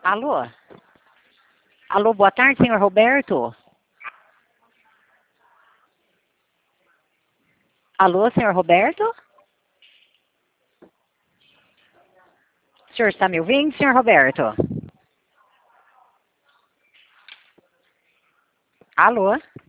Alô? Alô, boa tarde, senhor Roberto. Alô, senhor Roberto? O senhor está me ouvindo, senhor Roberto? Alô?